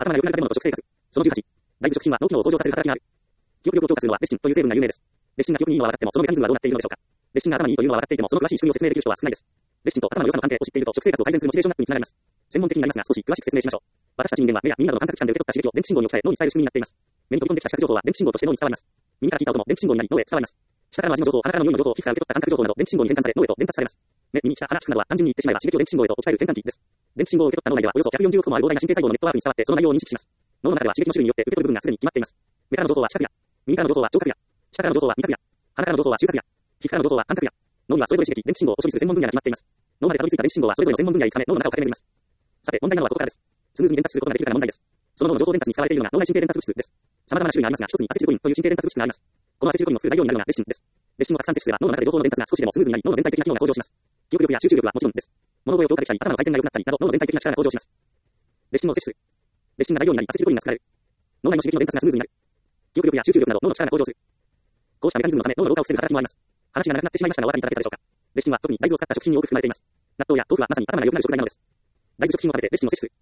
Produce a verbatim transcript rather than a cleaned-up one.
頭が良くなる食べ物と食生活。そのじゅうはち、大豆食品は脳機能を向上させる働きがある。記憶力を強化するのはレシチンという成分が有名です。レシチンが記憶にいいのは分かっても、そのメカニズムはどうなっているのでしょうか。レシチンが頭にいいというのは分かっていても、その詳しい仕組みを説明できる人は少ないです。レシチンと頭の良さの関係を知っていると、食生活を改善するモチベーションアップにつながります。専門的になりますが、少し詳しく説明しましょう。私たち人間は目や耳などの感覚器官で受け取った刺激を電気信号に置き換え脳に伝える仕組みになっています。目に飛び込んできた視覚情報は電気信号として脳に伝わります。耳から聞いた音も電気信号になり脳へ伝わります。舌からの味の情報、鼻からの匂いの情報、皮膚から受け取った感覚情報など電気信号に変換され脳へと伝達されます。目、耳、舌、鼻、皮膚などは単純に言ってしまえば刺激を電気信号へと置き換える変換器です。電気信号を受け取った脳内ではおよそひゃくよんじゅうおくもある膨大な神経細胞のネットワークに伝わってその内容を認識します。脳の中では刺激の種類によって受け取る部分がすでに決まっています。目からの情報は視覚や、耳からの情報は聴覚や、舌からの情報は味覚や、鼻からの情報は収穫や、皮膚からの情報は感覚や、脳にはそれぞれ刺激、電気信号を処理する専門分野が決まっています。脳までたどり着いた電気信号はそれぞれの専門分野に行くため脳の中を駆け巡ります。さて、問題なのはここからです。スムーズに伝達することができるかが問題です。その脳の情報伝達に使われているのが脳内神経伝達物質です。様々な種類がありますが、一つにアセチルコリンという神経伝達物質があります。このアセチルコリンを作る材料になるのがレシチンです。レシチンをたくさん摂取すれば脳の中で情報の伝達が少しでもスムーズになり、脳の全体的な機能が向上します。記憶力や集中力はもちろんです。物覚えを強化できたり、頭の回転が良くなったりなど、脳の全体的な力が向上します。レシチンを摂取する。レシチンが材料になり、アセチルコリンが作られる。脳内の刺激の伝達がスムーズになる。記憶力や集中力など脳の力が向上する。こうしたメカニズムのため脳の老化を防ぐ働きもあります。話が長くなってしまいましたがお分かりいただけたでしょうか。レシチンは特に大豆を使った食品に多く含まれています。納豆や豆腐はまさに頭が良くなる食材なのです。大豆食品を食べてレシチンを摂取する。